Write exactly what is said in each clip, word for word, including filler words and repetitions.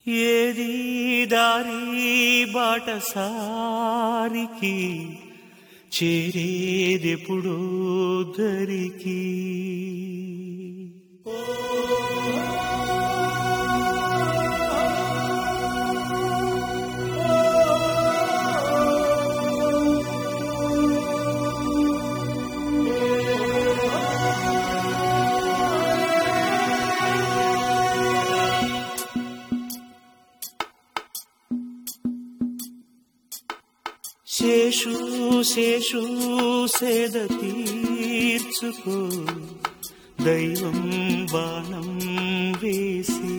ఏది దారి బాటసారికి చేరేదెప్పుడో దరికి. శేషు శేషు సేద తీర్చుకో దైవం బాణం వేసి.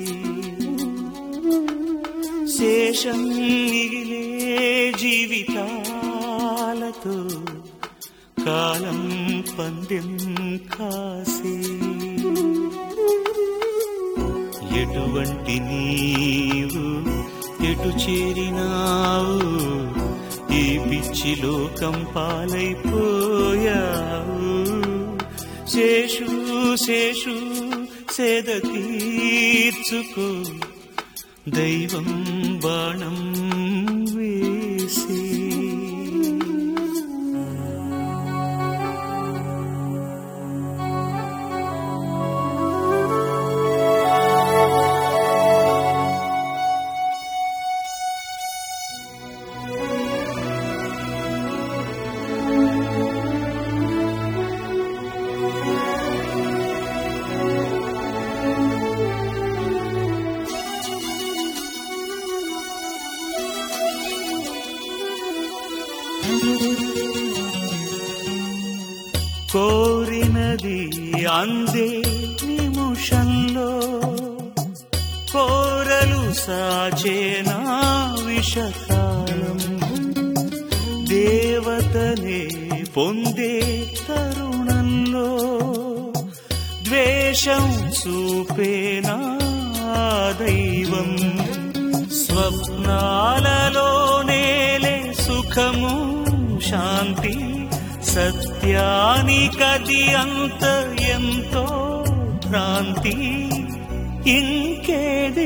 శేషం మిగిలే జీవితాలతో కాలం పందెం కాసే. ఎటువంటి నీవు ఎటు చేరినావు, ఈ పిచ్చి లోకం పాలైపోయావు. శేషు శేషు సేద తీర్చుకో దైవం బాణం వేసి. కోరినది అందే నిమిషంలో, కోరలు సాచేనా విషకాలం. దేవతనే పొందే తరుణంలో ద్వేషం చూపేనా దైవం. స్వప్నాలలోనేలే సుఖము శాంతి, సత్యానికది అంత ఎంతో భ్రాంతి. ఇంకేది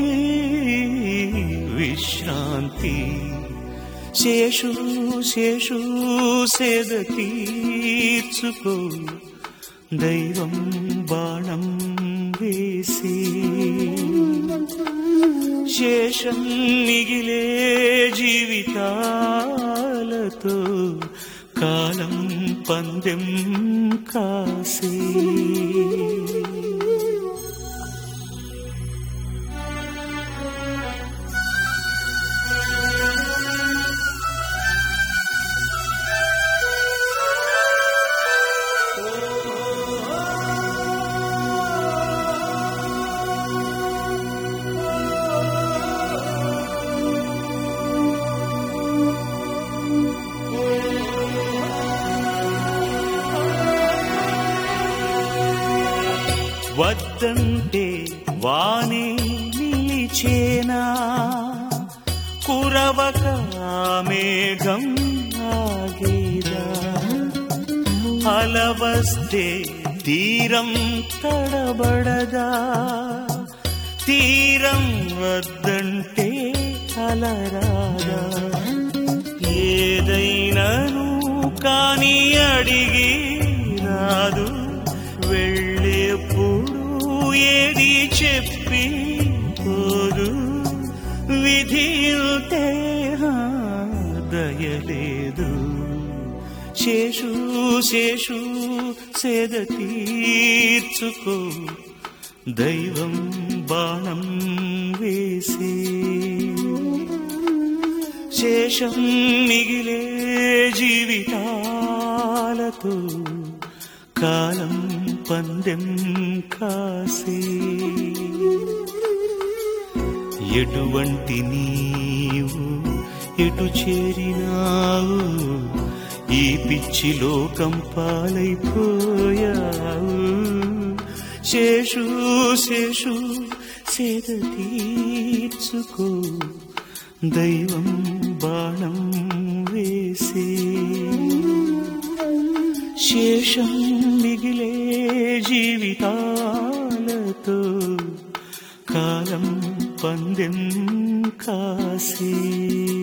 విశ్రాంతి. శేషు శేషు సేద తీర్చుకో దైవం బాణం వేసి. శేషం మిగిలే జీవితాలతో కాలం పందెం కాసే. వద్దంటే వానే నిలిచేనా, కురవక మేఘం ఆగేదా. అలవస్తే తీరం తడబడదా, తీరం వద్దంటే అలరాదా. ఏదైనాను కాని అడిగి రాదు, వెళ్ళేప్పుడు ఏది చెప్పి పోదు. విధి దయలేదు. శేషు శేషు సేద తీర్చుకో దైవం బాణం వేసి. శేషం మిగిలే జీవితాలతో కాలం పందెం కాసే. ఎటువంటి నీవు ఎటు చేరినావు, ఈ పిచ్చి లోకం పాలైపోయావు. శేషు శేషు సేద తీర్చుకో దైవం బాణం వేసి. శేషం మిగిలే జీవితాలతో కాలం పందెం కాసే